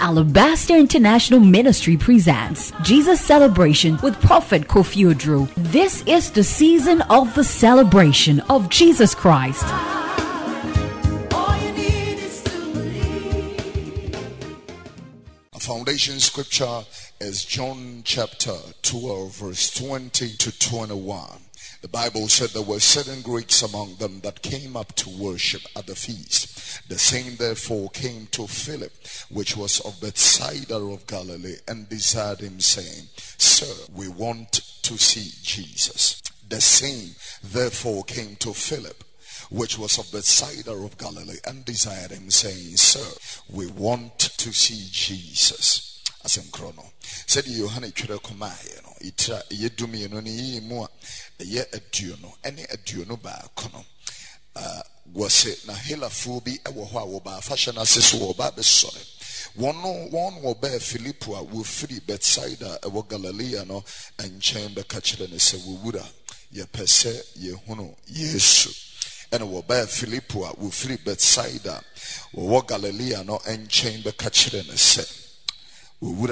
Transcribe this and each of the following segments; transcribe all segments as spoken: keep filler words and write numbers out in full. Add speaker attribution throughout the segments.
Speaker 1: Alabaster International Ministry presents Jesus Celebration with Prophet Kofi Oduro. This is the season of the celebration of Jesus Christ.
Speaker 2: Our foundation scripture is John chapter twelve, verse twenty to twenty-one. The Bible said there were certain Greeks among them that came up to worship at the feast. The same therefore came to Philip, which was of Bethsaida of Galilee, and desired him, saying, Sir, we want to see Jesus. The same therefore came to Philip, which was of Bethsaida of Galilee, and desired him, saying, Sir, we want to see Jesus. Asem krono. Said Yohane twere koma ye no. Itra yedumi no ni mu a ye aduo no. Ene aduo no ba kono. Uh wose na helafo bi ewo ho a wo ba fashion aseso wo ba be sore. One one wo ba Philippo a wo firi Bethsaida ewo Galilee no enchen be ka kire ne se wo wura ye pese ye hunu Yesu. Ene wo ba Philippo a wo firi Bethsaida wo Galilee no enchen be ka kire ne se we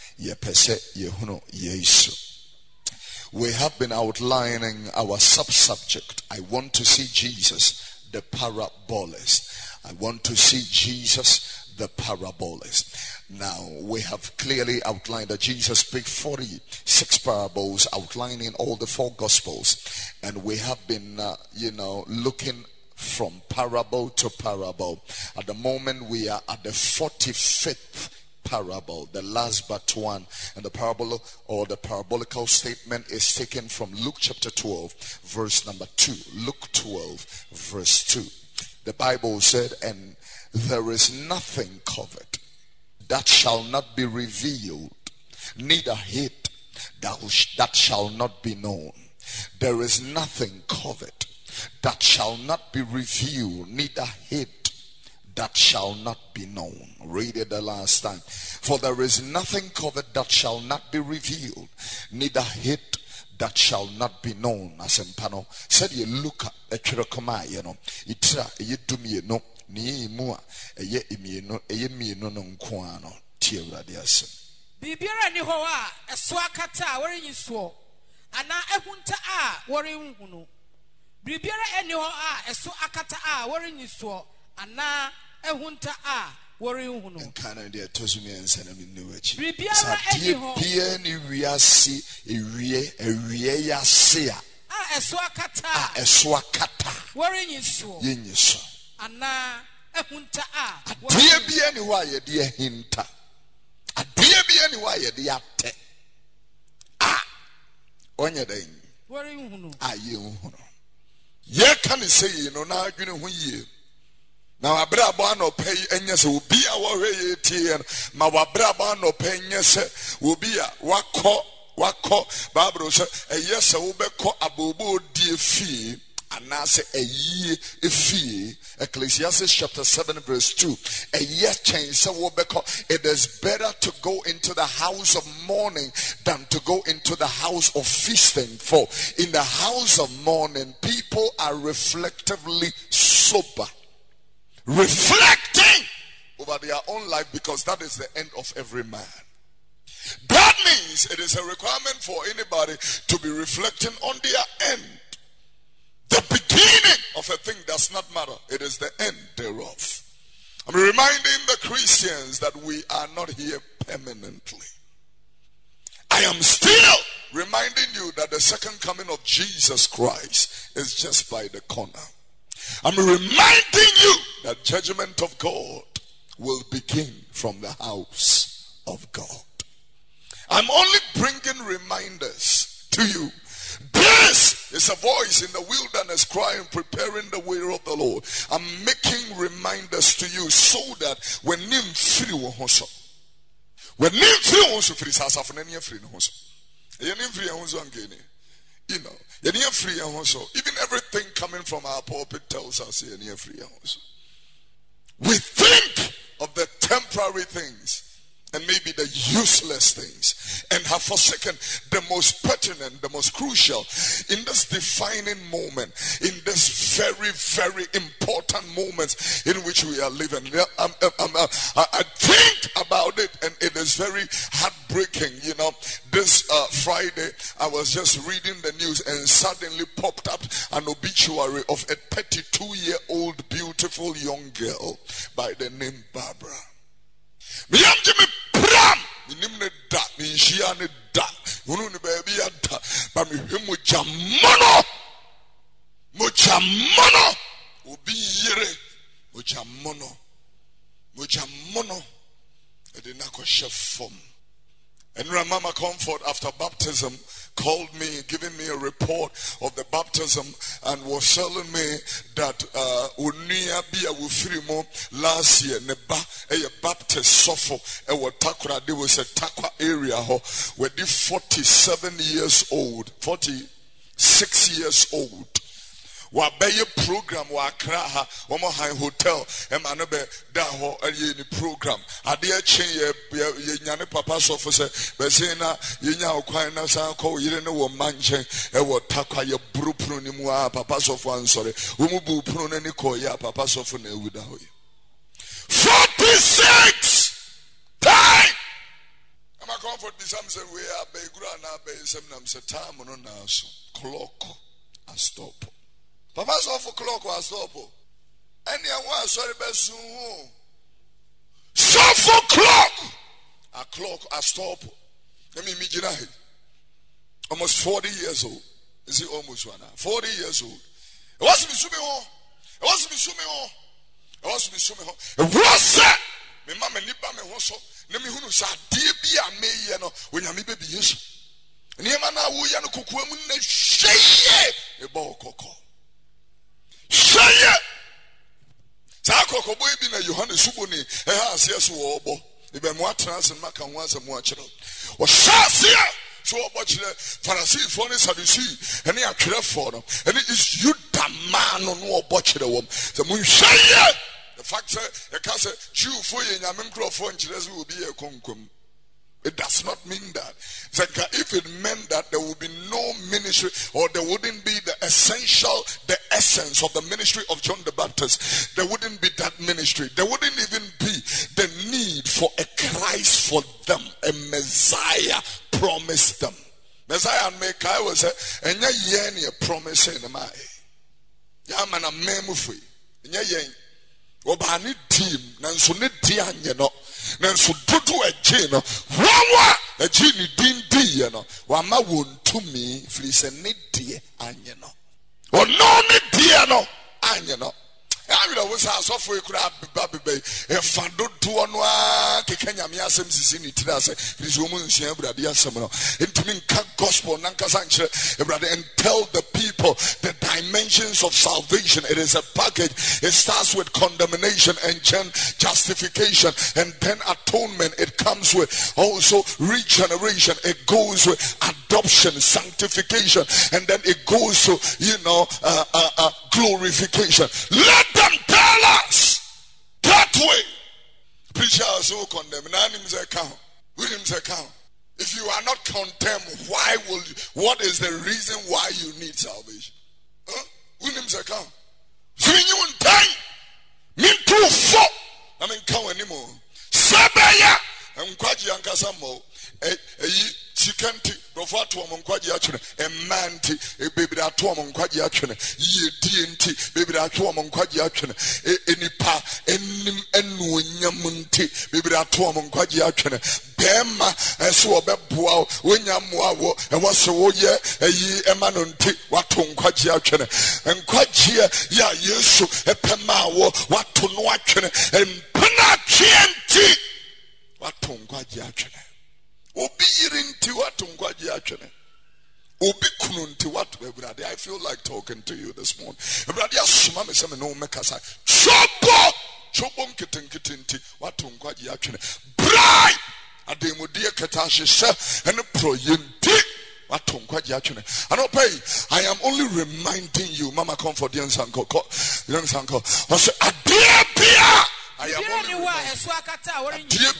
Speaker 2: have been outlining our sub-subject. I want to see Jesus, the parabolist. I want to see Jesus, the parabolist. Now, we have clearly outlined that Jesus spoke forty-six parables, outlining all the four gospels. And we have been, uh, you know, looking from parable to parable. At the moment, we are at the forty-fifth parable, the last but one, and the parable or the parabolical statement is taken from Luke chapter twelve, verse number two. Luke twelve, verse two. The Bible said, and there is nothing covered that shall not be revealed, neither hid that shall not be known. There is nothing covered that shall not be revealed, neither hid that shall not be known. Read it the last time. For there is nothing covered that shall not be revealed, neither hid that shall not be known. As in Pano said, you look at Chirakoma, you know, itra, ye do me no, ni mua, a ye imino, a ye me no non quano, tira dias.
Speaker 3: Bibiara ni hoa, a swakata, where you swore, and now a hunter ah, worrying hunu. Bibiara any hoa, a swakata, where you swore. Ana ehunta a wori hunu
Speaker 2: nkana de atozumi ensa na minnu achi
Speaker 3: bibiara eni ho
Speaker 2: bia ni wiase ewie ewie yase a
Speaker 3: a eso akata
Speaker 2: a eso akata
Speaker 3: wori nyiso
Speaker 2: yenyiso
Speaker 3: ana ehunta a
Speaker 2: bia bia ni wa ye de hinta bia bia ni wa ye de ate a onye den
Speaker 3: wori hunu
Speaker 2: a ye hunu ye kan say no na adwene ho yie. Now, Abraham no pay and yes, will be our way and my Abraham no pay yes, will be a wako wako Barbara a yes, I will be called a bobo dear fee, and now say a year a fee. Ecclesiastes chapter seven, verse two. A year change, so will be called. It is better to go into the house of mourning than to go into the house of feasting. For in the house of mourning, people are reflectively sober, reflecting over their own life, because that is the end of every man. That means it is a requirement for anybody to be reflecting on their end. The beginning of a thing does not matter. It is the end thereof. I'm reminding the Christians that we are not here permanently. I am still reminding you that the second coming of Jesus Christ is just by the corner. I'm reminding you that judgment of God will begin from the house of God. I'm only bringing reminders to you. This is a voice in the wilderness crying, preparing the way of the Lord. I'm making reminders to you so that when nim free wonso, when nim free wonso free sasa for any free wonso, nim free wonso angeni. You know, even everything coming from our pulpit tells us we think of the temporary things and maybe the useless things, and have forsaken the most pertinent, the most crucial, in this defining moment, in this very, very important moment in which we are living. Um, um, um, uh, I think about it, and it is very heartbreaking. You know, this uh, Friday, I was just reading the news and suddenly popped up an obituary of a thirty-two-year-old beautiful young girl by the name Barbara. Nimne da ninshia ne da unu ne baby ada ba me hwemu jamono mo jamono obi yire mo jamono mo jamono e de na ko shefom. And Mama Comfort, after baptism, called me, giving me a report of the baptism, and was telling me that unia bia wufrimo last year neba a Baptist suffer e wa Takwa. There was a Takwa area ho where the forty-seven years old, forty-six years old. Wa beye program wa Accra ha omo high hotel e ma no be da ho aye ni program ade a chen ye ye nyane papa so for say be say na ye nya okwan na san ko yire ne wo manche e wo Takwa ye burupru ni mu a papa so for ansore wo mu bu pru na ni ko ya papa so for na ewuda ho forty-six time. Am I comfort be some say we are be gura na be sem nam say time no na so clock a stop. Papa saw for clock was stop. Any one sorry besu. So for clock. A clock a stop. Let me meet you now. Almost forty years old. Is it almost one? Forty years old. It was me sumi ho. It was me sumi ho. It was me sumi ho. It was that. Me mama nipa me ho so. Ne me hunu sa die bia me ye no. When ya me baby yesu. Niema na wo ya no kokua mu na hweye. E ba okoko. Shaya Sako boy be na Yohane Suboni, a house yes or obo. If I'm what trans and Macan was a more channel. Or Shasia, so watch the Pharisee for this have you see, and they are clear for them. And it is you the man on no butcher the woman. The moon Shaya. The fact that the castle, Jew for you and Yamin for and will be a concum. It does not mean that. If it meant that there would be no ministry, or there wouldn't be the essential, the essence of the ministry of John the Baptist, there wouldn't be that ministry. There wouldn't even be the need for a Christ for them, a Messiah promised them. Messiah and Mecca was a and ya a promise in my Yaman a memory. Yen Obani team, Nanso Nitian, you know. Nanso Dudu a Jino, Wawa a Jini Din D, you know. Wama won to me, fleece and nitty, and you know. Or no nitty, and you know. I will always ask for a crab, baby, a fando to one, Kenya Miasem Sisini Tidas, this woman, Shebra, the Asamo, into me, gospel, Nanka Sanche, and tell the people the dimensions of salvation. It is a package. It starts with condemnation and then justification, and then atonement. It comes with also regeneration. It goes with adoption, sanctification, and then it goes to, you know, uh, uh, uh, glorification. Let them tell us that way. Preacher also condemn. Names account. Williams account. If you are not condemned, why will you? What is the reason why you need salvation? Huh? Williams account. So you won't die. Mean too four. I mean, count anymore. Sabaya. I'm quite young as I'm more. Chicken tea, Rofa to a monkwaji actually, a man tea, a baby that to a monkwaji actually, ye D N T, baby that to a monkwaji actually, any pa, any enunyamunti, baby that to a monkwaji actually, Bema, and so a beboa, when yamuawo, and what's so ye, a ye emanunti, what to monkwaji actually, and kwaji, ya yesu, a pemawo, what to no actually, and penachienti, what to monkwaji actually. Obi yirinti watu ngwaji achene. Obi kununti watu everybody. I feel like talking to you this morning. Everybody asuma me seme no mekasa. Chobo! Chobo mkiten kitinti watu ngwaji achene. Brai! Ademudie ketashi se ene proyenti watu ngwaji achene. Anope, I am only reminding you, Mama Comfort, young sanko, young sanko. I say, Adepia! I am only reminding There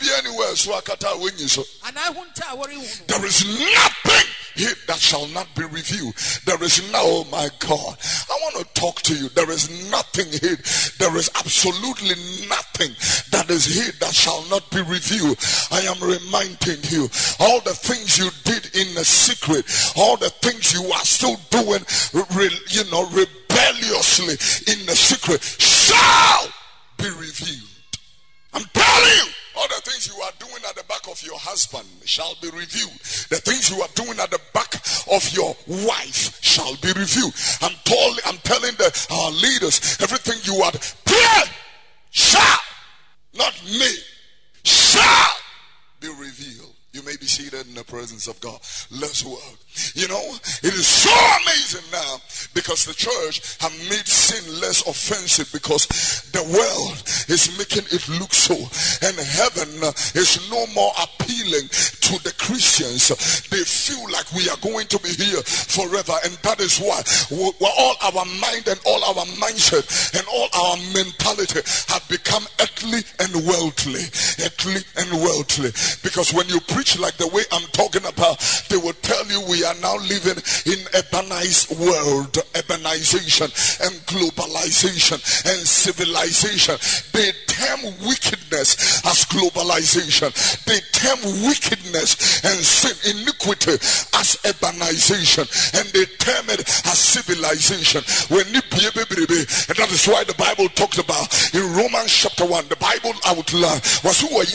Speaker 2: is nothing hid that shall not be revealed. There is no, oh my God, I want to talk to you. There is nothing hid. There is absolutely nothing that is hid that shall not be revealed. I am reminding you, all the things you did in the secret, all the things you are still doing, you know, rebelliously in the secret, shall be revealed. I'm telling you, all the things you are doing at the back of your husband shall be revealed. The things you are doing at the back of your wife shall be revealed. I'm, told, I'm telling the, our leaders, everything you are doing shall, not me, shall be revealed. You may be seated in the presence of God. Let's work. You know, it is so amazing now because the church have made sin less offensive because the world is making it look so. And heaven is no more appealing to the Christians. They feel like we are going to be here forever. And that is why we're all our mind and all our mindset and all our mentality have become earthly and worldly. Earthly and worldly. Because when you preach like the way I'm talking about, they will tell you we are now living in urbanized world, urbanization and globalization and civilization. They term wickedness as globalization. They term wickedness and sin, iniquity as urbanization, and they term it as civilization. When and that is why the Bible talks about in Romans chapter one, the Bible outline was who were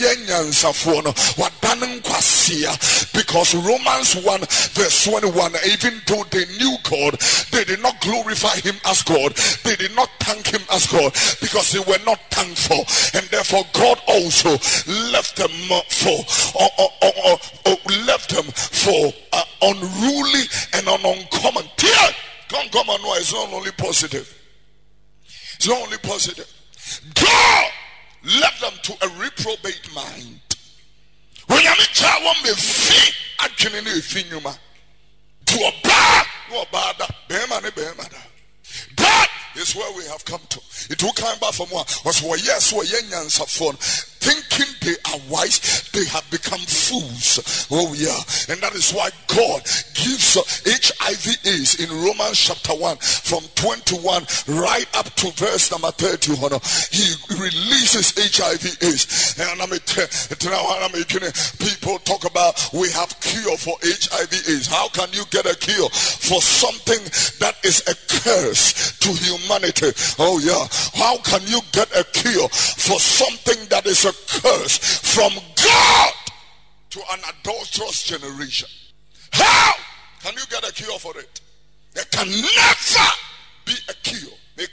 Speaker 2: because Romans one verse twenty-one, even though they knew God, they did not glorify him as God. They did not thank him as God because they were not thankful, and therefore God also left them for or, or, or, or left them for uh, unruly and an uncommon. Here, uncommon no, it's not only positive. It's not only positive. God left them to a reprobate mind. When you meet a woman, fee actually no finyuma to a bar, no bada, behemane behemada. That is where we have come to. It will come back from one was where yes, where yenyan phone. Thinking they are wise, they have become fools. Oh yeah, and that is why God gives H I V AIDS in Romans chapter one from twenty-one right up to verse number thirty. He releases H I V AIDS, and I'm making people talk about we have cure for H I V AIDS. How can you get a cure for something that is a curse to humanity? Oh yeah, how can you get a cure for something that is a curse from God to an adulterous generation? How can you get a cure for it? There can never be a cure.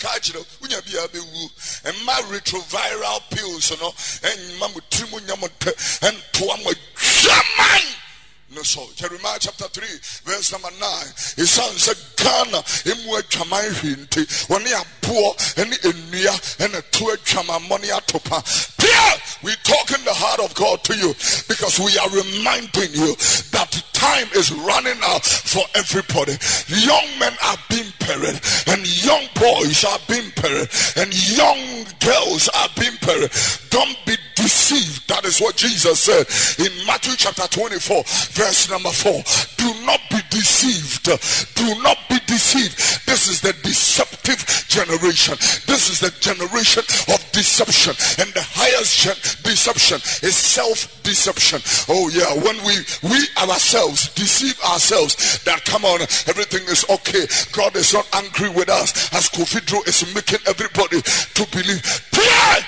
Speaker 2: And my retroviral pills, you know, and mamu and tuamu no, so Jeremiah chapter three, verse number nine. His son said, Ghana, imwe chamai hinti, when you are poor, and in and a two chama money atopa. Here, we talk in the heart of God to you because we are reminding you that time is running out for everybody. Young men are being buried, and young boys are being buried, and young girls are being buried. Don't be deceived. That is what Jesus said in Matthew chapter twenty-four, verse number four. Do not be deceived. Do not be deceived. This is the deceptive generation. This is the generation of deception, and the highest deception is self-deception. Oh yeah, when we we ourselves deceive ourselves that come on, everything is okay, God is not angry with us, as Kofidro is making everybody to believe. Pray!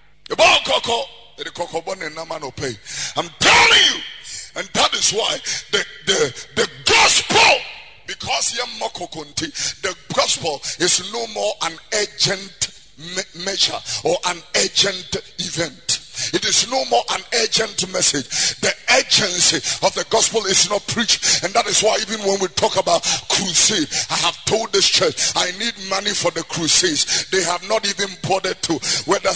Speaker 2: I'm telling you, and that is why the the, the gospel, because the gospel is no more an urgent me- measure or an urgent event. It is no more an urgent message. The urgency of the gospel is not preached, and that is why even when we talk about crusade, I have told this church I need money for the crusades. They have not even bothered to whether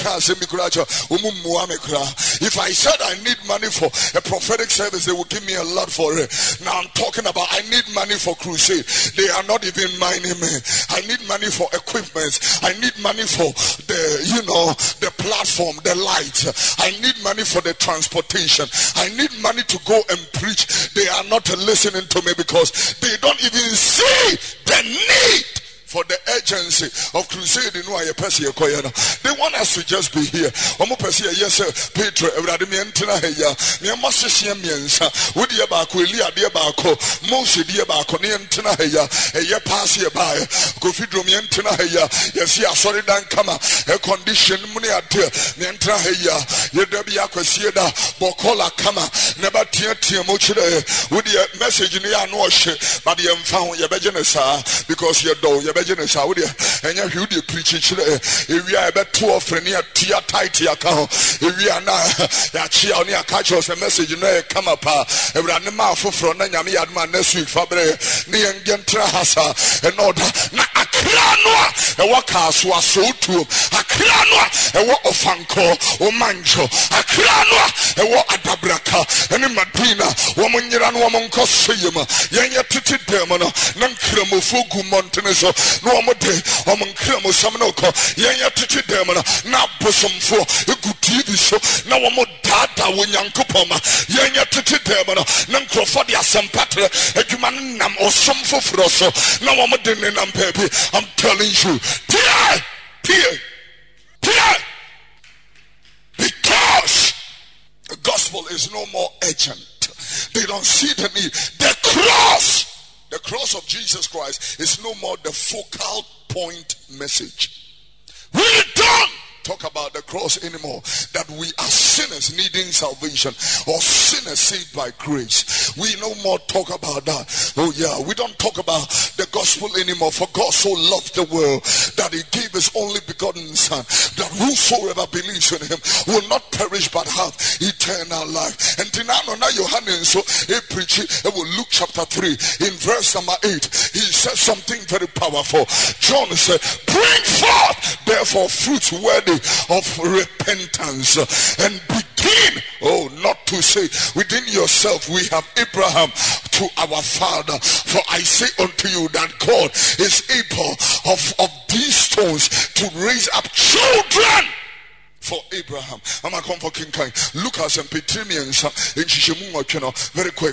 Speaker 2: if I said I need money for a prophetic service, they will give me a lot for it. Now I'm talking about I need money for crusade. They are not even minding me. I need money for equipment. I need money for the, you know, the platform, the light. flights. I need money for the transportation. I need money to go and preach. They are not listening to me because they don't even see the need for the urgency of crusade. They want us to just be here. Yes, sir. Peter, me must see me with the Abako, Elia, the Abako, Moshe, the Abako, Nientana, a year pass here by Kofidro Mientana, yes, yeah, sorry, Dan Kama, a condition, Muniate, Nientana, Yedabiako, Sieda, Bokola Kama, never tear Tiamoche, with the message in the Anosh, but the found Yabajanesa, because you're dough, and you do preach it. If we are about two of near Tia Tight account, if we are now, Yachia on your catch us a message, you know, come up, every animal for front, and Yami Adman next week, Fabre, Nian Gentra Hasa, and order. Na Akranwa, a workhouse was so too. Akranwa, a walk of Fanko, or Manjo, Akranwa, a walk at Dabraka, and in Madina, woman Yaran woman Kosuyama, Yanya Titi Demona, Nankramo Fugu Monteneso. No more day, among Kramo Samanoko, Yanya Titi Demona, now bosom for a good T V show, now more data when Yankopoma, Yanya Titi Demona, Nankrofodia Sampatra, a human nam or some for Frosso, now more than an baby. I'm telling you, Tia, Tia, Tia, because the gospel is no more urgent. They don't see the need. The cross. The cross of Jesus Christ is no more the focal point message. We don't talk about the cross anymore, that we are sinners needing salvation or sinners saved by grace. We no more talk about that. Oh yeah, we don't talk about the gospel anymore. For God so loved the world that he gave his only begotten son, that whosoever believes in him will not perish but have eternal life. And Tinano na Johannes so he preach it will Luke chapter three in verse number eight. He said something very powerful. John said, bring forth therefore fruits worthy of repentance and begin, oh, not to say within yourself we have Abraham to our father, for I say unto you that God is able of, of these stones to raise up children for Abraham. I'm a come for King Kai. Lucas and Petrimians in Shishimu, very quick.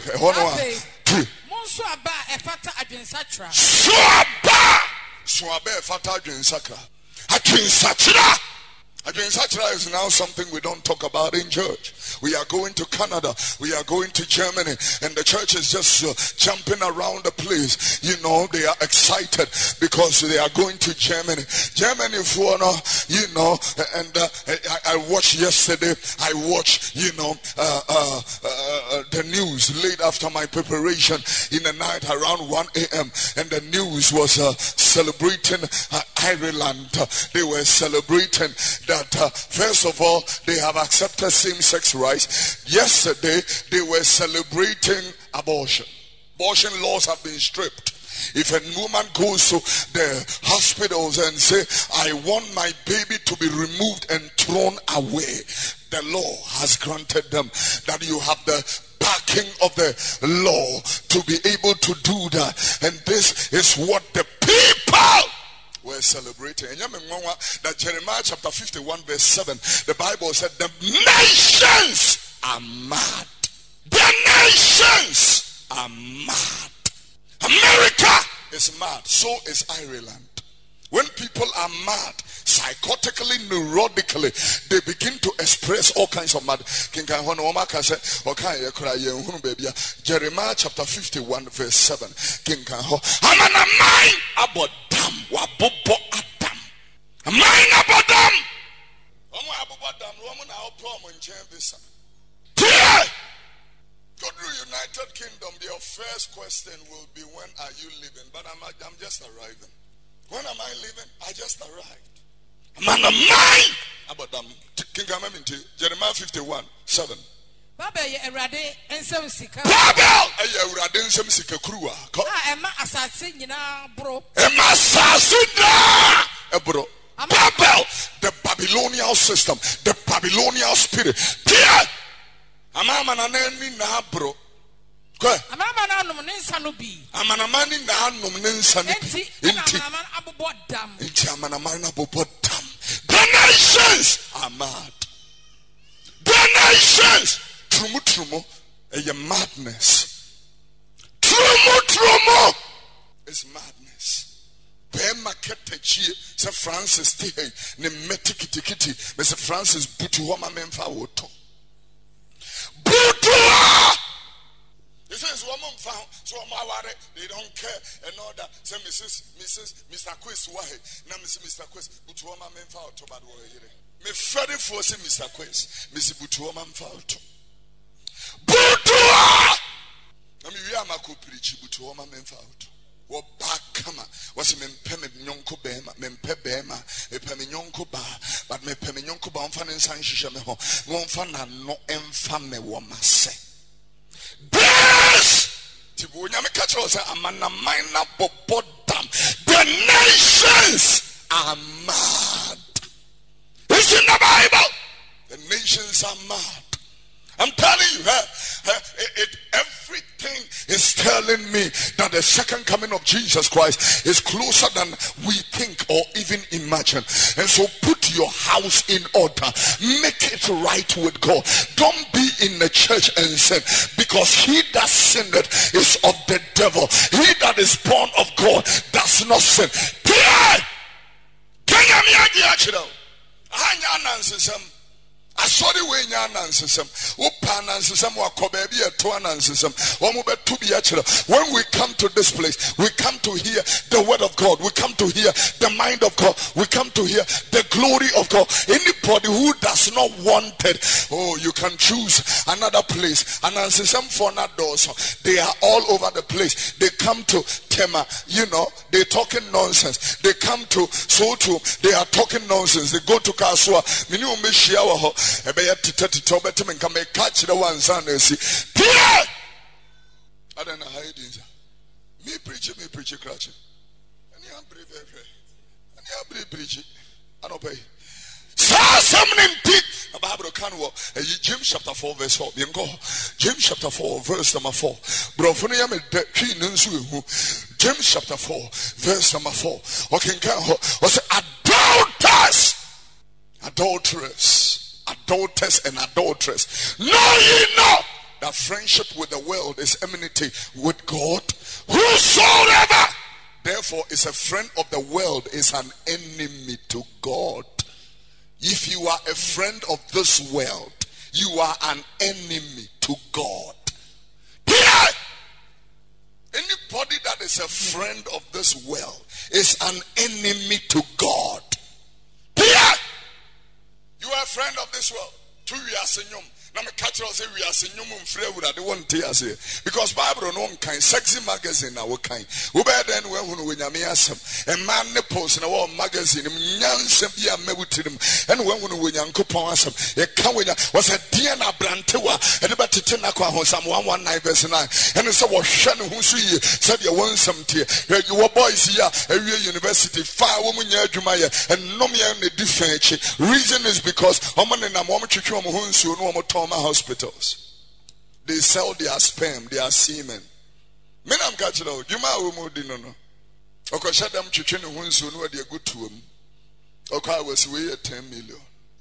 Speaker 3: Swaba efata adwensakra.
Speaker 2: Swaba. Swaba efata adwensakra. Adwensakra. Adwensakra is now something we don't talk about in church. We are going to Canada. We are going to Germany. And the church is just uh, jumping around the place. You know, they are excited because they are going to Germany. Germany, for uh, you know, and uh, I, I watched yesterday, I watched, you know, uh, uh, uh, the news late after my preparation in the night around one a.m. And the news was uh, celebrating uh, Ireland. Uh, they were celebrating that, uh, first of all, they have accepted same-sex rights. Yesterday, they were celebrating abortion. Abortion laws have been stripped. If a woman goes to the hospitals and say, I want my baby to be removed and thrown away, the law has granted them that you have the backing of the law to be able to do that. And this is what the people were celebrating. And that Jeremiah chapter fifty-one verse seven, the Bible said the nations are mad. The nations are mad. America is mad. So is Ireland. When people are mad, psychotically, neurotically, they begin to express all kinds of mad. Jeremiah chapter fifty-one verse seven. I'm an a mind about them. Wabobo Adam. A mind about them. God United Kingdom, your first question will be, when are you leaving? But I'm, I'm just arriving. When am I leaving? I just arrived. I'm on a mind about them. King Gamaminte, Jeremiah fifty-one, seven.
Speaker 3: Babel, Erade, and some sika.
Speaker 2: Babel, Erade, and some sika crua.
Speaker 3: Ah, Emma assassin, you know, bro.
Speaker 2: Emma assassin, bro. Babel, the Babylonian system, the Babylonian spirit. Dear, I'm an enemy now, bro.
Speaker 3: I'm a man of Ninsanubi.
Speaker 2: I'm an amani now, no Ninsanubi.
Speaker 3: Inti, I'm an abobot dam.
Speaker 2: Inti, I'm an amani abobot dam. The nations are mad. trumo a madness. Trumo trumo is madness. Bema ketechi se Francis T ne metikitikiti Mister Francis Butuoma memfa woto. Butua! He says, woman found, so they don't care and all that. Say, Missus Missus Mister Quiz, why? Now, Mister Quiz, Butuoma memfa woto bad way. Me Freddy force Mister Quiz, Missus Butuoma memfa woto. Butua! I mean, we are Mako preach Butuoma memfa woto. Wo bakama wasi mempe me nyonko bema mempe bema epe me nyonko ba but me pe me nyonko ba onfa ne nsan hihye me ho no onfa na no emfa me wo mase this tibu nyame ka che say amana minor bobodam the nations are mad. It's in the Bible. The nations are mad. I'm telling you, uh, uh, it, it, everything is telling me that the second coming of Jesus Christ is closer than we think or even imagine. And so put your house in order. Make it right with God. Don't be in the church and sin, because he that sinneth is of the devil. He that is born of God does not sin. I saw the way Nansism, Upanansism, or Kobebi, a Tuanansism, when we come to this place, we come to hear the word of God, we come to hear the mind of God, we come to hear the glory of God. Anybody who does not want it, oh, you can choose another place. Anansism for not those, they are all over the place. They come to Tema, you know, they're talking nonsense. They come to Sotu, they are talking nonsense. They go to Kasua, Minu Mishiawa. Ebeye titati tobeti menka me catch the one son and see. Pierre! I don't know how you do it. Me preach it, me preach it, cratch it. And you are brave, brave. And you are brave, preach it. I don't pay. So something big. The Bible can walk. James chapter four, verse four. James chapter four, verse number four. Brofonia me de key nunsu. James chapter four, verse number four. Okay, was adulterers, adulterers. Adulterers and adulteress. Know ye not that friendship with the world is enmity with God? Whosoever therefore is a friend of the world is an enemy to God. If you are a friend of this world, you are an enemy to God. Here, anybody that is a friend of this world is an enemy to God. Here, you are a friend of this world. Two years in you. Now me catch us say we are seeing you mumfre would they want to say because Bible no kind sexy magazine na we kind. We be then we hunu we nyame asem. A man ne post na wo magazine nyansem bia mewutirim. And we hunu we nyankopon asem. E kan we was a dear na brantewa e de betete na kwa Psalm one nineteen verse nine. And so wo hwe ne hu so ye said ye won some tie. You were boys here every university far wo munya adwuma ye and no me na different. Reason is because omane na mo twetwe mo hu nsuo no mo hospitals. They sell their sperm, their semen. Men am catching out. You might move no no. Okay, shut them chicken and wins soon where they go to him. Okay, I was way at ten million.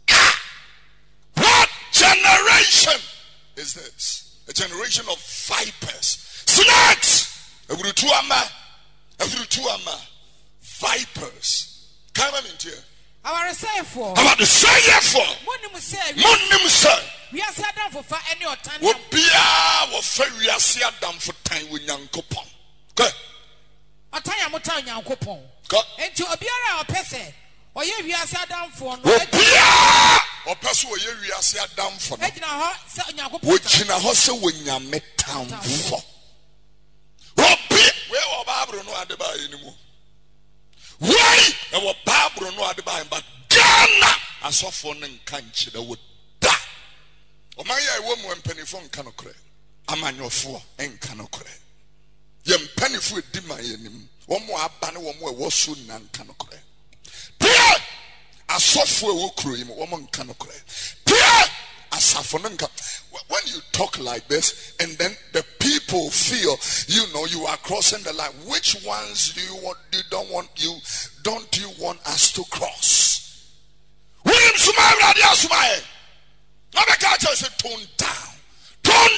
Speaker 2: What generation is this? A generation of vipers. Snakes! Every two ama. Every two ama. Vipers. Come on in here.
Speaker 3: Our say for.
Speaker 2: About the say for.
Speaker 3: Monim say.
Speaker 2: Monim say.
Speaker 3: We are sad down for any or time.
Speaker 2: What be our we are sad down for time with Yankopon. Good.
Speaker 3: A time of time, Yankopon.
Speaker 2: Good.
Speaker 3: And to a beer or pesse. Or you we are sad down for.
Speaker 2: What be or person where we are sad down for. Which in a hustle when you met town for. What be where or Barbara no other by anymore. Why? Our Barbara no other by but Ghana as often in country that would die. Omaya woman when penny phone cannot cry. A man your four and cannot cry. Yem penny food dima yenim. One more banner, one more was soon and cannot cry. Pierre! A software will cry, woman cannot cry. Pierre! A safonanka. When you talk like this, and then the people feel, you know, you are crossing the line. Which ones do you want? You don't want you? Don't you want us to cross? William Sumaya, Radia Sumaya. Now the culture said, tone down, tone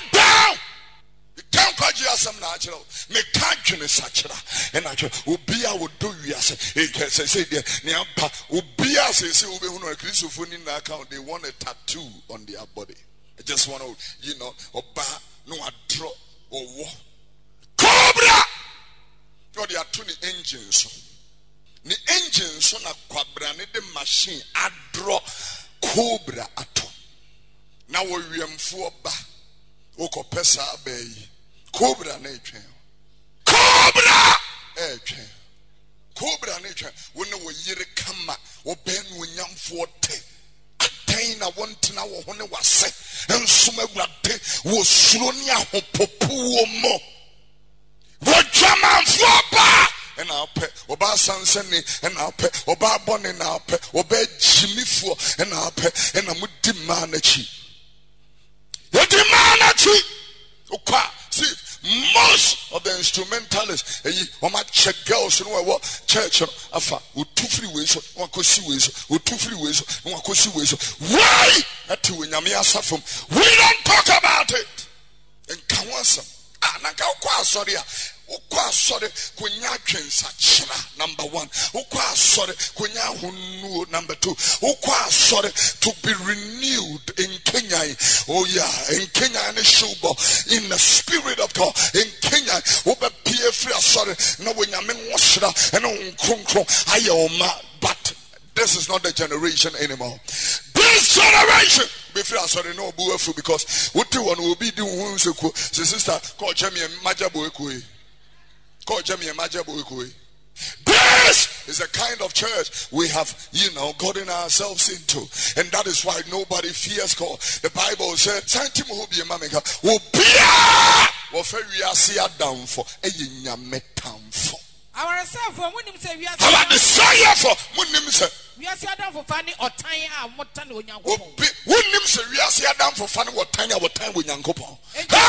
Speaker 2: Sachero, Mekajun Sachera, and I Ubia would do yes, it can say, Niampa, Ubia says, Ubi, Christopher in the account, they want a tattoo on their body. I just want to, you know, Oba, no, a draw or war. Cobra! No, they are two engines. The engines on a quabrane the machine a draw cobra ato. Now we am for ba oko pesa bay cobra nature. Cobra eh cobra nature when we yere kama or ben when yam forte. Attain a one tina when it was set and sumagate was slonia hopopu mo. What German for ba? And I'll pay Oba Sansani and I'll pay Oba Bonnie and I'll pay Oba Jimmy for and I'll pay and I'm with Dimanachi. The Dimanachi. Okay, see, most of the instrumentalists, eh, Oma check girls and what church afa with two free ways, one could see ways, with two free ways, one could see ways. Why? That to Yamia Safum. We don't talk about it. And Kawasa. Ah, Naka, sorry. Ukwa sorry kunya twensa number one. Ukwa sorry kunya hunu number two. Ukwa sorry to be renewed in Kenya. Oh yeah, in Kenya and Shubo in the spirit of God in Kenya. Ube P F sorry no when you mean washra and on krunkro ayoma. But this is not the generation anymore. This generation. Before I sorry no buefu because what you want will be doing sister call Jamie and Majabu. This is the kind of church we have, you know, gotten ourselves into. And that is why nobody fears God. The Bible said, Santim will be a mamika, will be a very down for a yam for.
Speaker 3: Our self for when him say we are
Speaker 2: about the desire for when him say
Speaker 3: we are down for funny or tiny and what time when you
Speaker 2: when him say we are down for funny what tiny what time when Yankopo.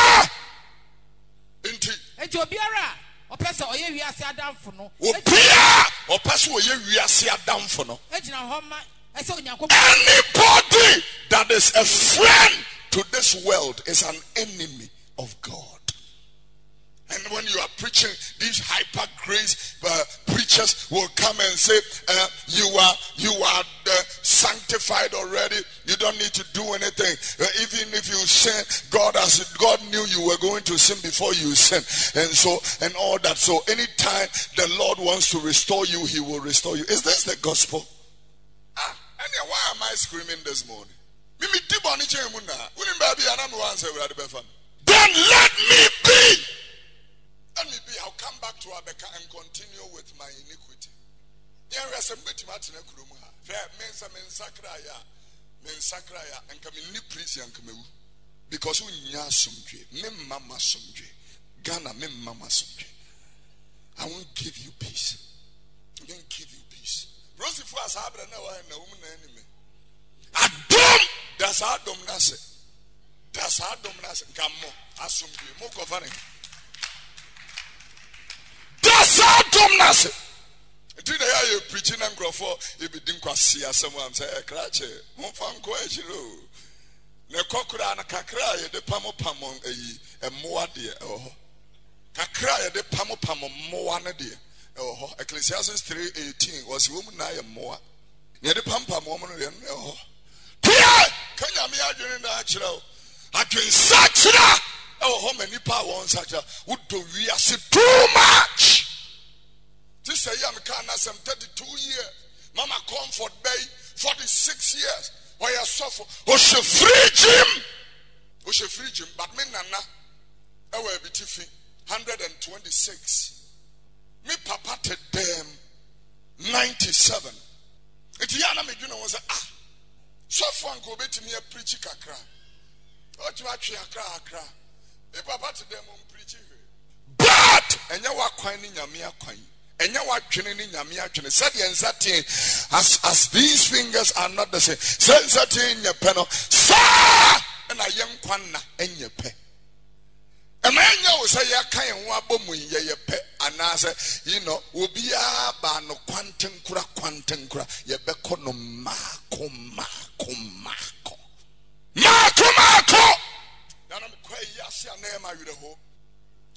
Speaker 2: Indeed.
Speaker 3: And your biara. Or person or we are sad down for no.
Speaker 2: Or person or we are sad down for no. Anybody that is a friend to this world is an enemy of God. And when you are preaching, these hyper grace uh, preachers will come and say, uh, "You are you are uh, sanctified already. You don't need to do anything. Uh, even if you sin, God has God knew you were going to sin before you sin, and so and all that. So anytime the Lord wants to restore you, He will restore you." Is this the gospel? Ah, and why am I screaming this morning? Then let me be. Let me be. I'll come back to Abeka and continue with my iniquity. Because we nya sumdwe, me mama sumdwe, Ghana me mama sumdwe. I won't give you peace. I won't give you peace. Rosie for us, Abra na wa na woman enemy. Adam, that's Adam nase. That's Adam nase. Kamo asumdwe mo governor. That's Adam nase. Do they are you preaching and grow for you be doing quasi as someone say a crache? Mon fan coachero. Ne kokura na kakra ye de pamo pamo e e moa de oh. Kakra ye de pamo pamo moa na de oh. Ecclesiastes three eighteen was woman na ye moa. Ne de pam pam woman de oh. Tia kanya me adwene na akira. Adwen sakira. Oh, how many power on such a would do we are too much. This year I'm some thirty-two years. Mama Comfort Bay, forty-six years. Why you suffer? Oh, she free Jim. Oh, she free Jim. But me nana, I will be tiffy. one hundred twenty-six. Me papa te them ninety-seven. It yana me you know was ah. So far go be to me a preachy kakra. What you actually akra akra. E papa te them on preachy. But and you are quine in your mere quine. And you are training in your mere training. Said the anxiety as as these fingers are not the same. Said anxiety in your penal. Sir, and a young quanna in your pet. A man you say ya kind wabo mu ye ye pet and answer, you know, will be a bano quantum cra quantum cra ye becono mako mako mako. Mako mako! Now I'm quite yes, your name I would hope.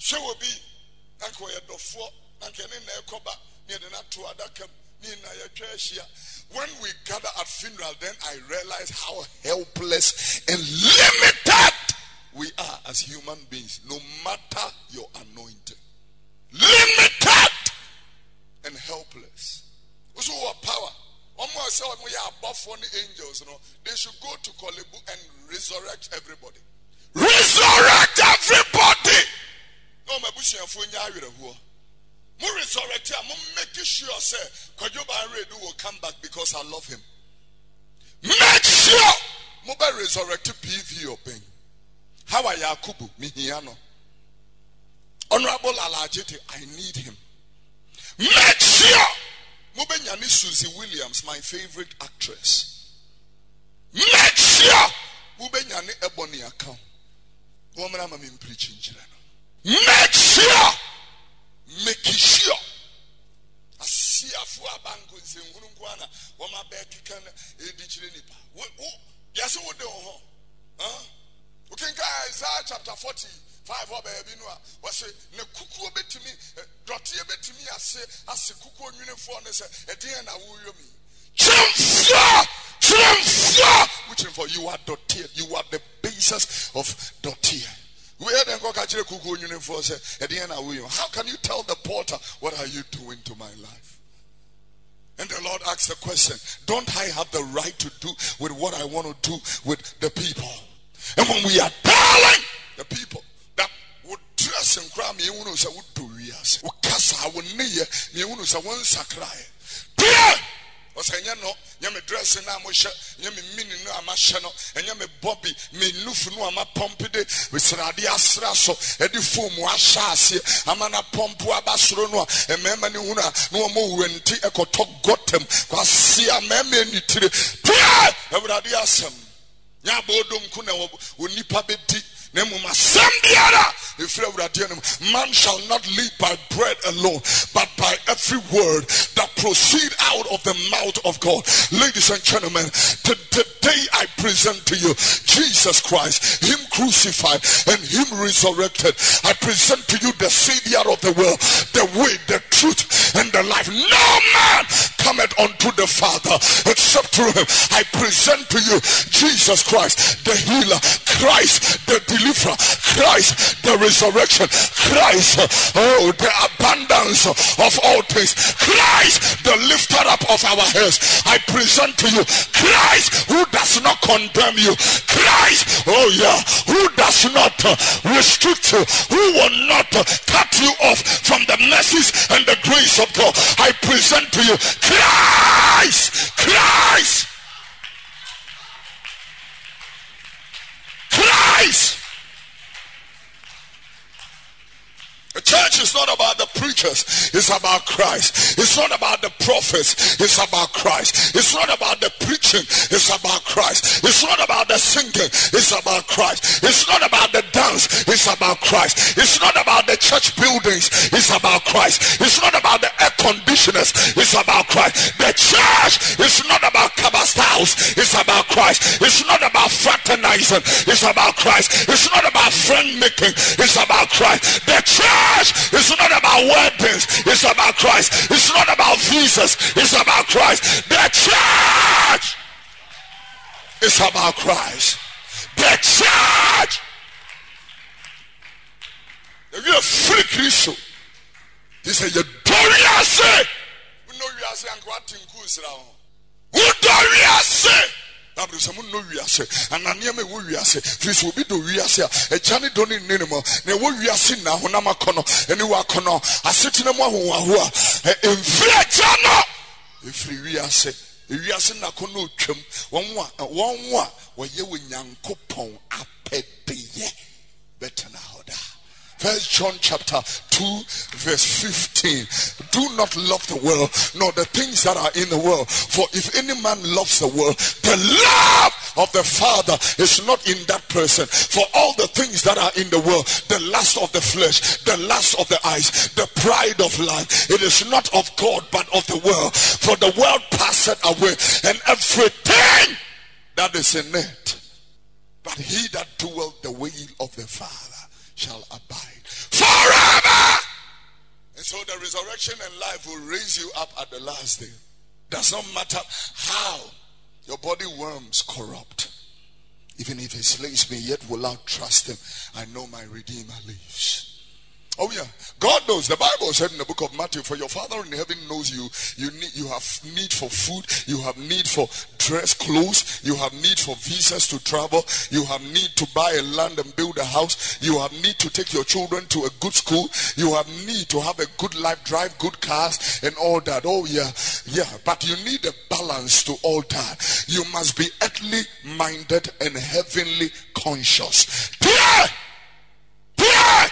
Speaker 2: So will be Uncle Edofo, Uncle Nekoba, near the Natu Adakam, near Naya. When we gather at funeral, then I realize how helpless and limited we are as human beings, no matter your anointing. Limited and helpless. Also, our power. Almost said we are above for the angels, you know. They should go to Kolebu and resurrect everybody. Resurrect everybody! No, my bush and Funya will more resurrect him, making sure say Kwajoba Redu will come back because I love him. Make sure mobile resurrected P V open. How are Yakubu Mihiano? Honorable Alajete, I need him. Make sure Mubenyani Susie Williams, my favorite actress. Make sure Mubenyani Ebony account. Woman, I'm in preaching. Make sure. Make sure. I see a four bank in Hurungwana, or my back can edichinipa. Yes, what do you? Huh? Okay, guys, chapter forty-five of Babinua was a Nekuku bit to me, Dotty a bit to me. I say, I say, Kuku uniform, a dear and I will me. Chimsa! Chimsa! Which for you are Dotty, you are the basis of Dotty. How can you tell the porter, what are you doing to my life? And the Lord asked the question, don't I have the right to do with what I want to do with the people? And when we are telling the people that would dress and cry, me uno say would do yes. Ukasa would near me uno say one sakrai. I say, you know, you me dressing now, you me meaning no amashano, and you me Bobby, me nufu no ama pumpide, with Radia Sraso, Eddie Fumu Ashasi, Amana Pompu Abasrono, and Memani Una, no more when T Eco Top got them, because see a memmy to the Radia Sam. Yabodum Kuna, Unipabeti. Man shall not live by bread alone, but by every word that proceed out of the mouth of God. Ladies and gentlemen, today I present to you Jesus Christ, him crucified and him resurrected. I present to you the Savior of the world, the way, the truth, and the life. No man cometh unto the Father except through him. I present to you Jesus Christ, the healer, Christ, the deliverer, Christ, the resurrection, Christ, oh, the abundance of all things, Christ, the lifter up of our heads. I present to you Christ, who does not condemn you, Christ, oh yeah, who does not uh, restrict you, who will not uh, cut you off from the mercies and the grace of God. I present to you Christ, Christ, Christ. The church is not about the preachers, it's about Christ. It's not about the prophets, it's about Christ. It's not about the preaching, it's about Christ. It's not about the singing, it's about Christ. It's not about the dance, it's about Christ. It's not about the church buildings, it's about Christ. It's not about the air conditioners, it's about Christ. The church is not about cover styles, it's about Christ. It's not about fraternizing, it's about Christ. It's not about friend making, it's about Christ. The church it's not about weddings, it's about Christ. It's not about visas, it's about Christ. The church is about Christ. The church. If you're a free Christian, he said, you don't say. We know you are saying, what in Kusra? Who don't you say? And I near me, we are say, this will be the we are say, a Johnny Donny Ninimo, ne wo we are seen now, Honama Kono, and you are Kono, a sitting a one who are in Vietnam. If we are say, if we are saying Nakono Chum, one one, one one, where you will young coupon, a pet better now. First John chapter two verse fifteen. Do not love the world, nor the things that are in the world. For if any man loves the world, the love of the Father is not in that person. For all the things that are in the world, the lust of the flesh, the lust of the eyes, the pride of life, it is not of God but of the world. For the world passeth away, and everything that is in it. But he that doeth the will of the Father shall abide forever. And so the resurrection and life will raise you up at the last day. Does not matter how your body worms corrupt. Even if he slays me, yet will I trust him. I know my Redeemer lives. Oh yeah, God knows. The Bible said in the book of Matthew, for your Father in heaven knows you. You need, you have need for food. You have need for dress clothes. You have need for visas to travel. You have need to buy a land and build a house. You have need to take your children to a good school. You have need to have a good life, drive good cars and all that. Oh yeah, yeah. But you need a balance to all that. You must be earthly minded and heavenly conscious. Pray! Pray!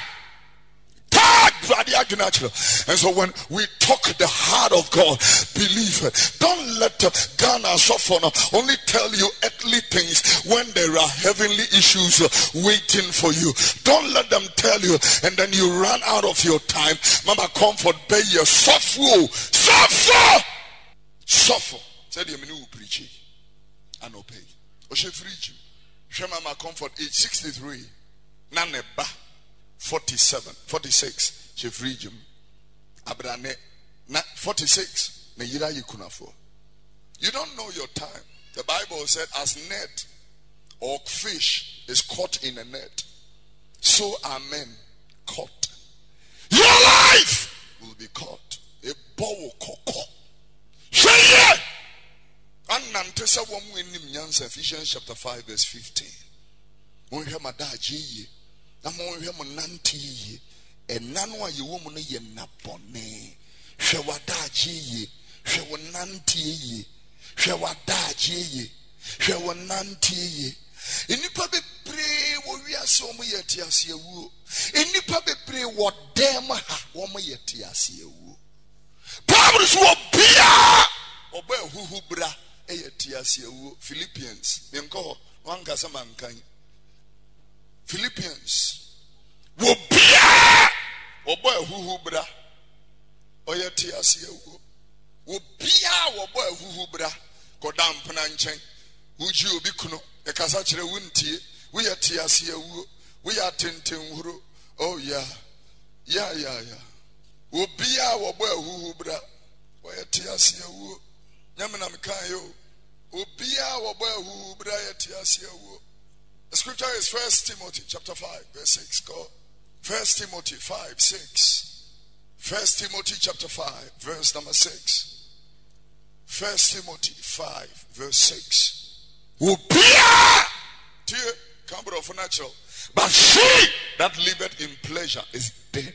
Speaker 2: And so when we talk the heart of God, believe it. Don't let Ghana suffer only tell you earthly things when there are heavenly issues waiting for you. Don't let them tell you and then you run out of your time. Mama, comfort, pay your suffer, suffer, suffer. Said you mean preach it and no pay. Oshe free you. Mama, comfort age sixty-three. Naneba forty-seven, forty-six. Chef Regim Abrane na forty-six na yira yikunafo. You don't know your time. The Bible said as net or fish is caught in a net, so are men caught. Your life will be caught. A bow koko. Say Anantesa womu enim nyansa. Ephesians chapter five verse fifteen. Mon hwe madaji yi. Na mon hwe mo nanti yi. And nanwa ye woman ye napone. She wadaji ye. She wananti ye. She wadaji ye. She wananti ye. Inipa be pray wo wiase omo yeti ase ewu. Inipa be pray wo dem ha omo yeti ase ewu. Bible so bia oba huhu bra eyeti ase ewu. Philippians menko wanka sama nkan. Philippians wo bia obo ehuhu bra oyeti ase ewu. Wo bia wo bo ehuhu bra kodam pena nchen uji obi kuno e kasa kire wuntie we yeti ase ewu we ya tenten huro. Oh yeah yeah yeah yeah. Wo bia wo bo ehuhu bra oyeti ase ewu nyamena mekan yo. Wo bia wo bo ehuhu bra yeti ase ewu. The scripture is First Timothy chapter five verse six. Go. First Timothy five six. First Timothy chapter five verse number six. First Timothy five verse six. Upia dear camber of natural, but she that liveth in pleasure is dead,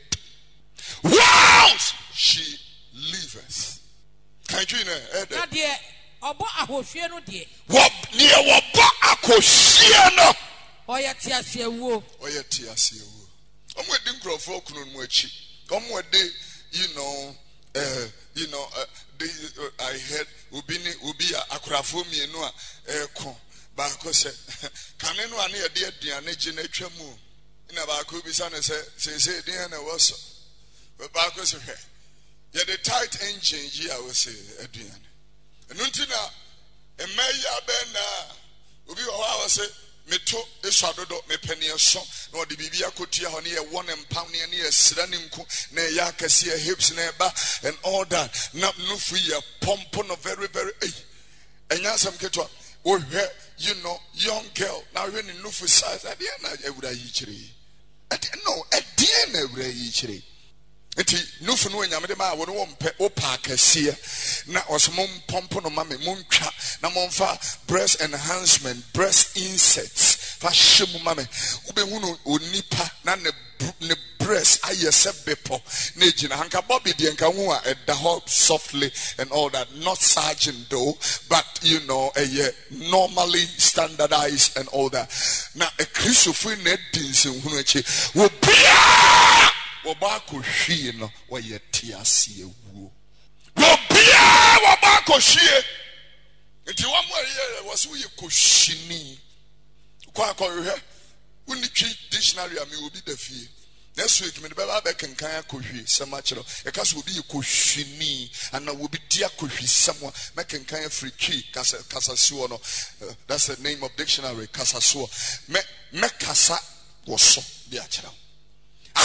Speaker 2: whilst she liveth. Can you know?
Speaker 3: Obo ahohwe no de.
Speaker 2: Wo ne wo bo akohie no.
Speaker 3: Oya ti ase ewu.
Speaker 2: Oya ti ase ewu. Omo edi nkrofo kunu mu achi. Omo edi, you know, uh, you know, uh, the, uh, I heard obi ni obi akorafo mienu a eh ko ba ko se kane no ane ye de aduane gye na twa mu. Ina ba ko bi sa ne se se se den na wo so. Ba ko se hwe. Ye the tight engine yi a wo se aduane. Nuntina a maya bena ubi wa say meto esadodo me penny so no the bibia kotia honey a one and pound near sraninku na ya kase hips neba and all that. Not no free a pomp no very very eh. And yansam ketwa oh you know young girl now when in no for size at the end every yichiri. No at the end every yichiri. Eti nufu no nyamede ma wo no mpe opa akase na osomom pompo no mame montwa na momfa breast enhancement breast insects fa shemu mame ubehu no onipa na ne ne breast ayese bepo na ejina hanka bobby de nka hu a eda ho softly and all that, not surgeon though, but you know a normally standardized and all that. Now a Christopher ne dinse hu echi wo bia Wabako she no wa yeti ase ewu. Wobia wabako she. Nti wa mo ye was we koshini. Kwa kwa he. Unitwi dictionary am obi da fie. Next week me be ba be kenkan akohwi semachiro. E ka so obi koshini ana obi dia kohwi semwa me kenkan afriki kasa kasa suo no. That's the name of dictionary kasa suo. Me me kasa woso bi achira.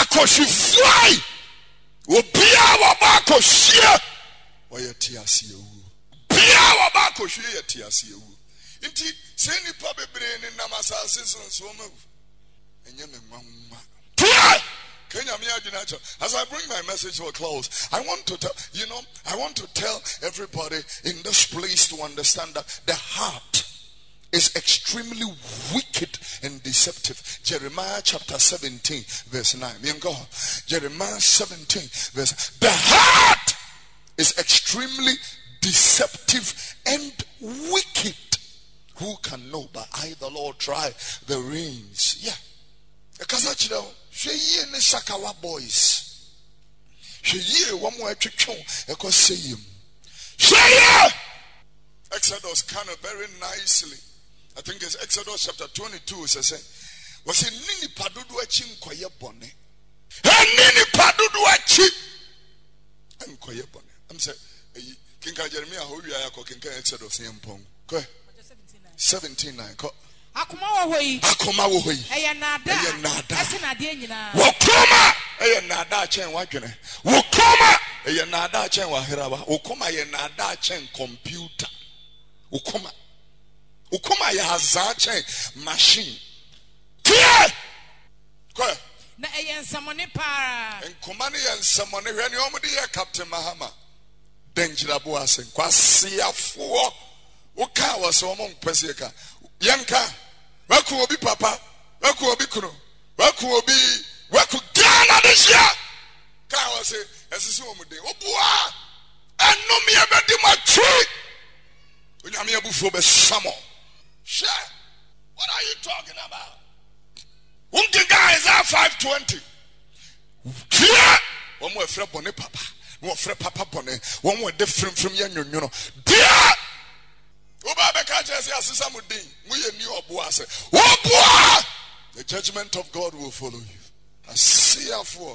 Speaker 2: Akoshifwai. Obia wabako shie. Waya tiasi ewu. Bia wabako shie ya tiasi ewu. Inti seni pa bebre ni namasa asisi nsoma. Enye me mama. Kenya miya. As I bring my message to a close, I want to tell you know, I want to tell everybody in this place to understand that the heart is extremely wicked and deceptive. Jeremiah chapter seventeen, verse nine. Jeremiah seventeen, verse. The heart is extremely deceptive and wicked. Who can know? But I, the Lord, try the reins. Yeah. Sheye ne Sakawa boys. Sheye one more twetwon ekoseyim. Sheye. Exodus kind of very nicely. I think it's Exodus chapter twenty-two says, was it nini padudu achi nkoye bone. He nini padudu achi nkoye bone. I'm saying Kinka Jeremiah ho wi ayako Kinka Exodus yempon. Ko seventeen nine ko
Speaker 3: Akoma wo hoyi.
Speaker 2: Akoma wo hoyi.
Speaker 3: Eye nada. Eye nada. Ese nade nyina.
Speaker 2: Wokoma eye nada chen wadwene. Wokoma eye nada chen waherawa. Wokoma eye nada chen computer. Wokoma. Wokoma eye hazan chen machine. Tie. Ko.
Speaker 3: Na eye nsamone para.
Speaker 2: Enkoma ne ye nsamone hwe ne omde ye Captain Mahama. Denjira bo asen kwasiafo. Woka was omon peseka. Yanka, waku obi papa, waku obi kuno, waku obi, waku Ghana this year. Ka was say, esisi omude. Obua, eno mi ebedi ma tree. Unyami abufo be samo. Share. What are you talking about? Unke guy is at five twenty. Here, one more friend bone papa, one friend papa bone, one more different from yan you know. Dear. The judgment of God will follow you. I see you for.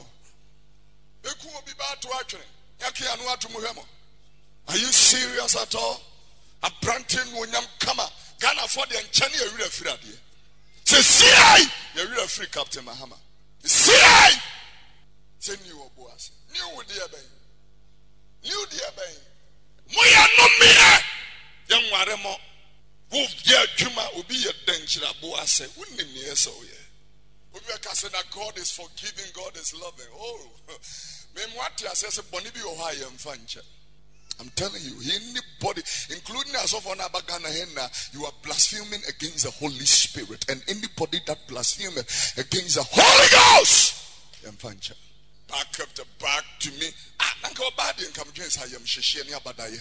Speaker 2: Are you serious at all? A branting when you come up, Ghana for the Chani, a real free idea. Say, see I, you're real free, Captain Mahama. See I, say new boas, new dear bay, new dear bay. We are no mere. Young Waremo, who dear Juma will be a danger. Boase, wouldn't he? So, yeah. We are saying that God is forgiving, God is loving. Oh, Memwatia says, Bonibi Ohio and Fancha. I'm telling you, anybody, including us of Onabagana Henna, you are blaspheming against the Holy Spirit. And anybody that blasphemes against the Holy Ghost, and Fancha. Back up the back to me. Ah, Uncle Badi and come against I am Shishania Badaya.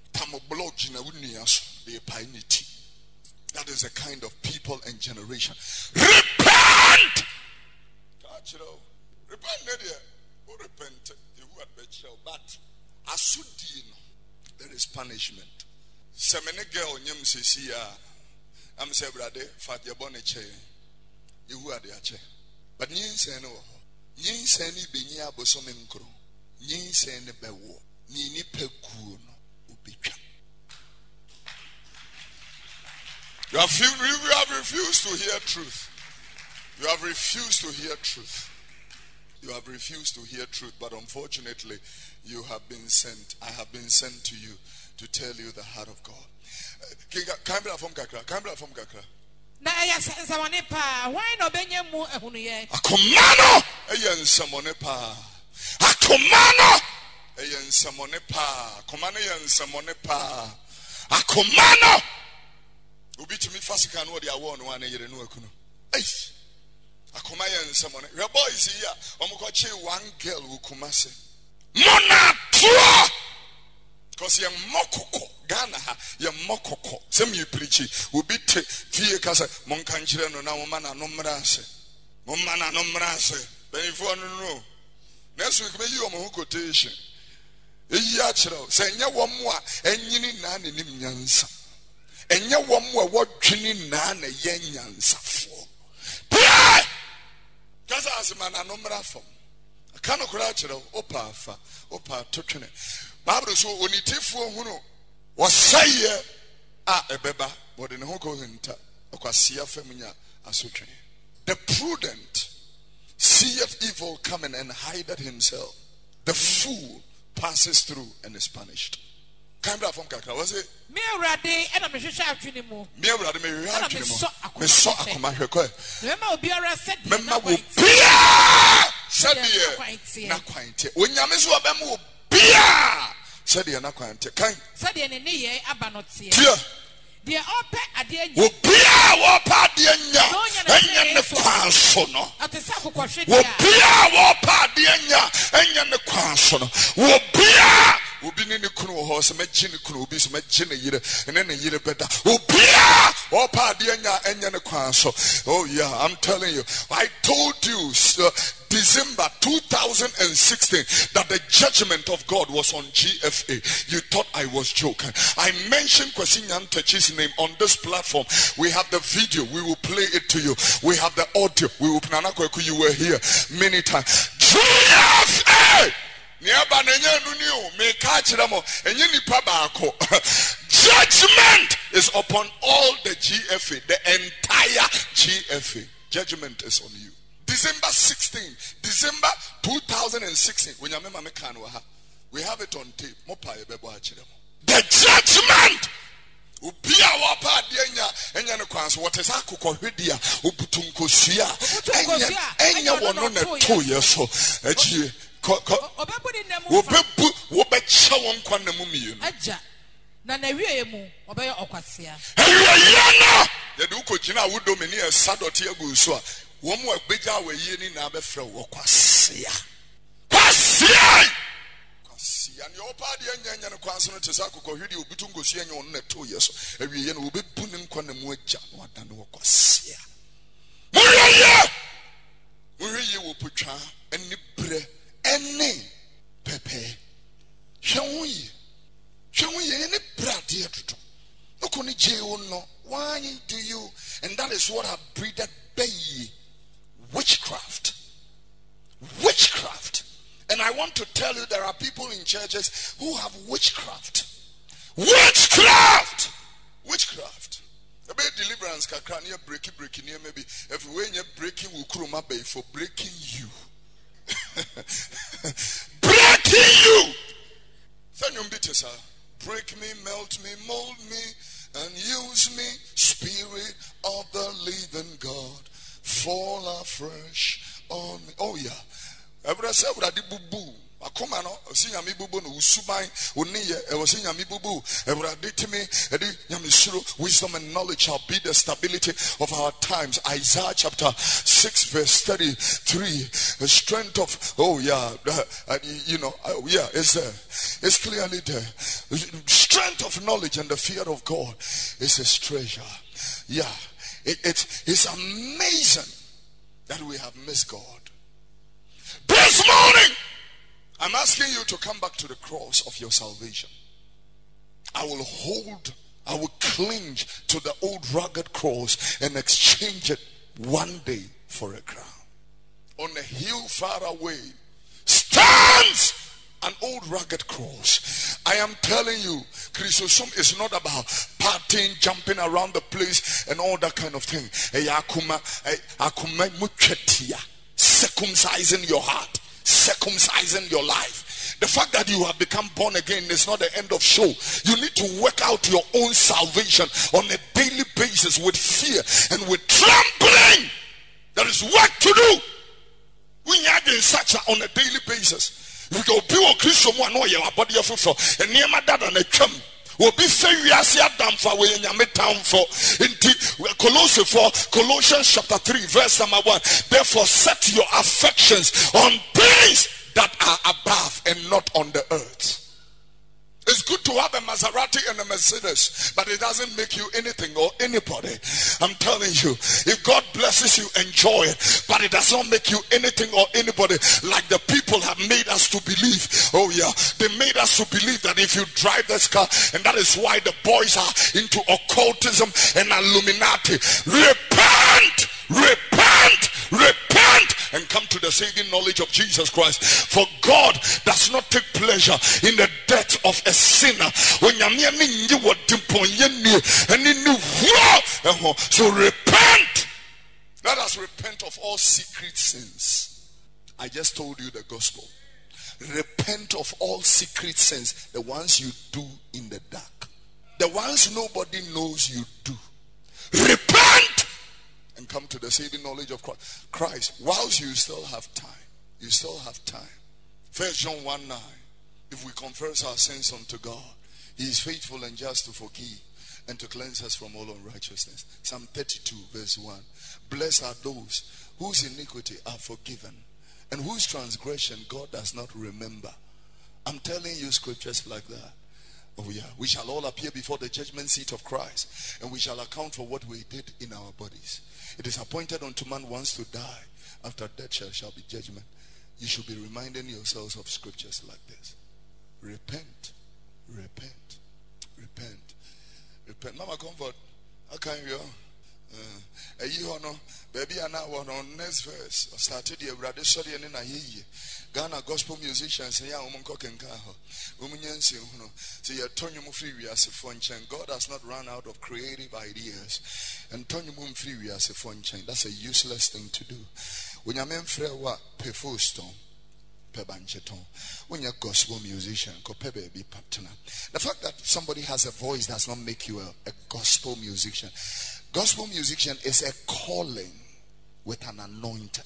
Speaker 2: That is the kind of people and generation. Repent! Repent, Nadia. Who repented? Who had betrayed? But as there is punishment. Semene girl nyem sisia. I'm say brother, fat your bonnet chair. You who are the chair. But nyin say no. Nyin say ni benya bosomenkro. Nyin say ne bewo. Ni ni pekuno. You have, you have refused to hear truth. You have refused to hear truth. You have refused to hear truth, but unfortunately, you have been sent. I have been sent to you to tell you the heart of God. Kambra from Kakra. Kambra from Kakra.
Speaker 3: Na aya samone pa. Why no benye mu ehunu ye?
Speaker 2: Akomano aya nsamone pa. Akomano aya nsamone pa. Akomano aya nsamone pa. Akomano. Ubi to me fasika no dia wo no ane yere no akuno. Ei. Akoma ye nsamone. We boys here, omokoche one girl wo kumase. Mona tua. Because ye mokoko Ghana ha ye mokoko. Sem you preach ubi te fie kasa monka nkyere no na wo ma na no mra ase. Mo ma na no mra ase. Benifo no no. Next week be yi omo quotation. Eyi a kyerɛ sɛ nya wo mo a enyini na ne nim nyansa. Enye wom we wodwini na na ye nyansafo. Pia! Kasa asema na no mra fam. Aka no kura kyerɛ opa afa, opa totwene. Bible so onitifo hunu wosaye a ebeba, but ne ho ko hinta. Okwasia fam nya asotwene. The prudent seeth evil coming and hideth himself. The fool passes through and is punished. Kambra from Kakra was it?
Speaker 3: Me already and I'm a shot in mo.
Speaker 2: Me already me react
Speaker 3: me
Speaker 2: so akoma hwekọ.
Speaker 3: Remember Obiara said
Speaker 2: Remember wo bia said ye na kwante. Onyame so obem wo bia said ye na kwante. Kan
Speaker 3: said ye ne ye aba no tie.
Speaker 2: Tie.
Speaker 3: The ope ade anya.
Speaker 2: Wo bia wo pa ade anya. Enya ne kwanso no.
Speaker 3: Atesa kokwohwe
Speaker 2: dia. Wo bia wo pa ade anya. Enya ne kwanso no. Wo bia obi ne ne kunu ho se magye ne kunu obi se magye ne yire ene ne yire beda obia o pa de anya enya ne kwan so. Oh yeah, I'm telling you, I told you uh, December two thousand sixteen that the judgment of God was on G F A. You thought I was joking. I mentioned Kwesi Nyantakyi's name on this platform. We have the video, we will play it to you. We have the audio, we will Nana Kweku, you were here many times. G F A. Judgment is upon all the G F A, the entire G F A. Judgment is on you. December sixteenth, December two thousand sixteen. We have it on tape. The judgment. Ubia wapa dienya enya ne kwanso wotesa kokohwedia obutunkosia enya enya wono ne toye so agie obebu obecha won kwan na mumie no aja na na wiye mu obeyo okwasea eya no ye de ukogina wodo meni esadote aguso a wo mu agbeja awaye ni na abefra wo kwasea kwasea kwasea ni opa de enya enya ne kwanso no tesa kokohwedi obutunkosia enya wono ne toye so awiye no obebu ne nkwan na mu aja no ada no kwasea muriye muriye wo potwa eni bre ene pepe hwonyi hwonyi ene brade atoto okoni je no why do you, and that is what I breeded bay witchcraft witchcraft and I want to tell you there are people in churches who have witchcraft witchcraft witchcraft a bit deliverance kakra near breaking breaking near maybe everywhere you're breaking will kuruma bay for breaking you breaking you. Break me, melt me, mold me, and use me, Spirit of the living God. Fall afresh on me. Oh yeah. Every say what I did boo. Akoma no osi nyame bubu no usuban oniye e osi nyame bubu ewrade timi edi nyame suro wisdom and knowledge shall be the stability of our times. Isaiah chapter six verse thirty-three, the strength of oh yeah uh, uh, you know uh, yeah it's there, it's clearly there. Strength of knowledge and the fear of God is his treasure. Yeah, it, it, it's amazing that we have missed God. This morning I'm asking you to come back to the cross of your salvation. I will hold, I will cling to the old rugged cross and exchange it one day for a crown. On a hill far away stands an old rugged cross. I am telling you, Christosum is not about partying, jumping around the place and all that kind of thing. Circumcising your heart. Circumcising your life. The fact that you have become born again is not the end of show. You need to work out your own salvation on a daily basis with fear and with trembling. There is work to do. We have been such on a daily basis. We go be a Christian one or your body of for and near my dad and a chum. Will be say we are see Adam for we in your town for in Colossians for Colossians chapter three verse number one. Therefore set your affections on things that are above and not on the earth. It's good to have a Maserati and a Mercedes, but it doesn't make you anything or anybody. I'm telling you, if God blesses you, enjoy it, but it does not make you anything or anybody like the people have made us to believe. Oh yeah, they made us to believe that if you drive this car, and that is why the boys are into occultism and Illuminati. Repent! Repent! Repent! And come to the saving knowledge of Jesus Christ. For God does not take pleasure in the death of a sinner. So repent. Let us repent of all secret sins. I just told you the gospel. Repent of all secret sins, the ones you do in the dark, the ones nobody knows you do. Repent and come to the saving knowledge of Christ. Christ, whilst you still have time, you still have time. First John one nine. If we confess our sins unto God, He is faithful and just to forgive and to cleanse us from all unrighteousness. Psalm thirty-two verse one. Blessed are those whose iniquity are forgiven and whose transgression God does not remember. I'm telling you scriptures like that. Oh yeah, we shall all appear before the judgment seat of Christ, and we shall account for what we did in our bodies. It is appointed unto man once to die. After death shall, shall be judgment. You should be reminding yourselves of scriptures like this. Repent, repent, repent, repent. Mama Comfort, how can you? A year no, baby, and now on next verse. Started the brother sorry and in a year. Ghana gospel musicians say, "Yeah, woman cock and caho, woman yancy, no." So you're turning you free as a function. God has not run out of creative ideas, and turn you free as a function. That's a useless thing to do. When you're men free, what pefo stone. When you're a gospel musician, the fact that somebody has a voice does not make you a, a gospel musician. Gospel musician is a calling with an anointing.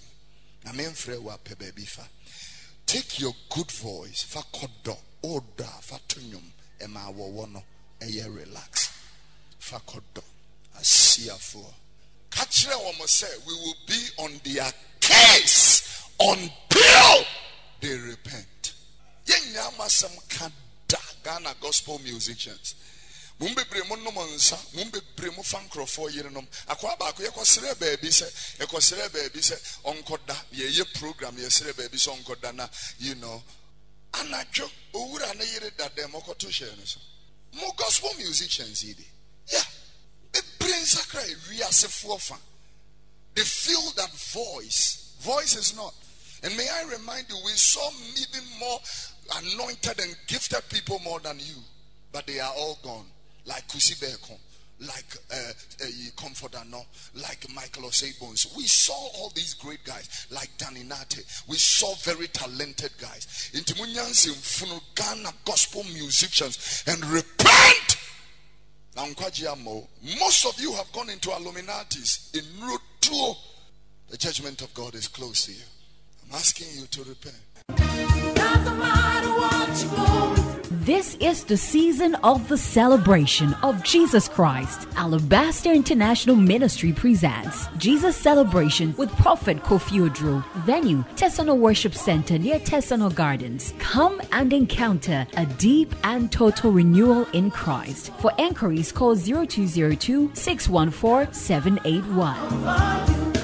Speaker 2: Take your good voice, fa kodo, oda, fa tunyum, ema wowono, eye relax. Fa kodo, asiafo. Kachire womo say we will be on their case until they repent. Yenyama some kada Ghana gospel musicians. Mumbe bremo no monsa, mumbe bremo fankrofo yerenom. Akwa ba ko yekosere baby se, yekosere baby se onkoda ye ye program yesere baby se onkoda na, you know. Anajo owura na yere dada mokoto share no so. Mo gospel musicians idi. Yeah. It brings a cry we are se They feel that voice. Voice is not. And may I remind you, we saw even more anointed and gifted people more than you. But they are all gone. Like Kusi Beko, like uh, uh, Comforter No, like Michael Osei-Bones. We saw all these great guys, like Danny Nate. We saw very talented guys. In Timunyansi, Ghana gospel musicians, and repent. Most of you have gone into Illuminatis in Ruto. The judgment of God is close to you. I'm asking you to repent. Doesn't matter what you go.
Speaker 1: This is the season of the celebration of Jesus Christ. Alabaster International Ministry presents Jesus Celebration with Prophet Kofi Odro. Venue, Tesano Worship Center near Tesano Gardens. Come and encounter a deep and total renewal in Christ. For enquiries, call zero two zero two, six one four, seven eight one.